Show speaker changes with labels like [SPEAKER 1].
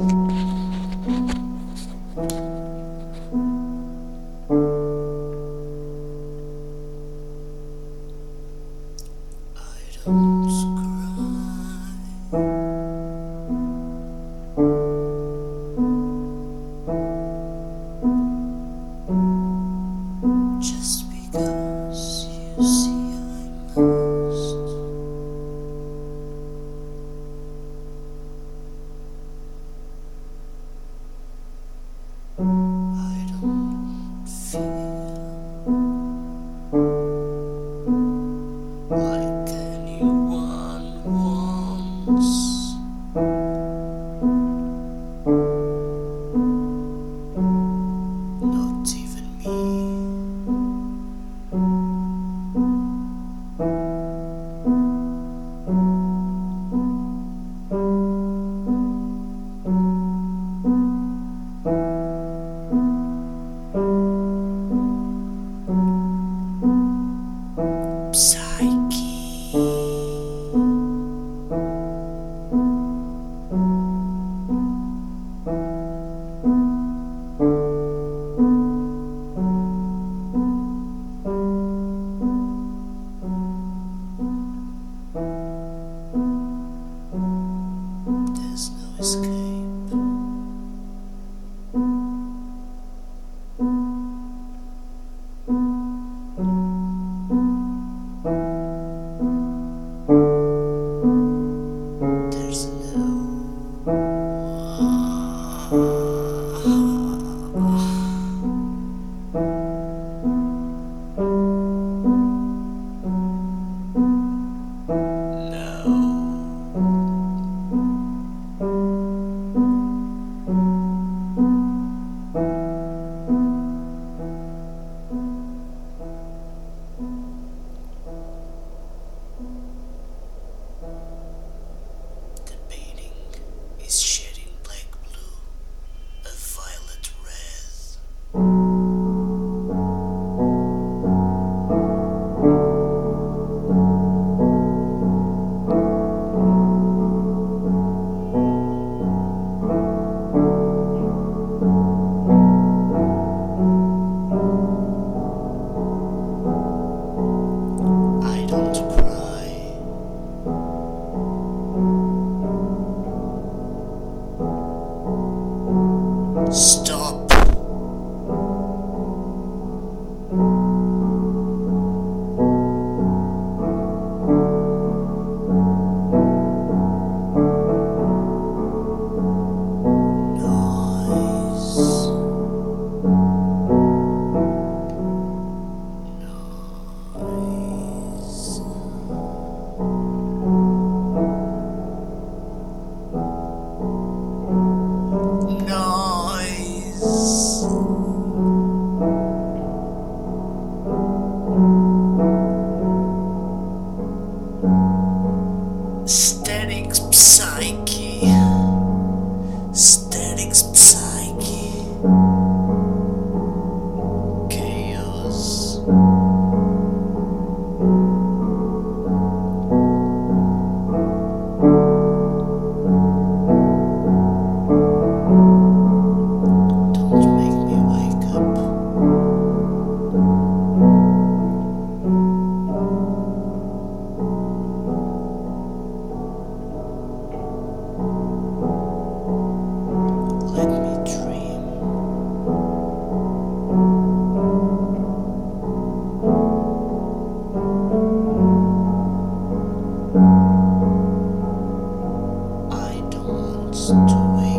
[SPEAKER 1] Just because you see I'm lost, I don't feel like anyone wants. Not even me. There's no escape. There's The painting is shedding black blue, a violet red. I don't cry. Stop. Noise. Noise. Noise. Static psyche. Static psyche. Chaos. Don't make me wake up. Let me dream. I don't want to wake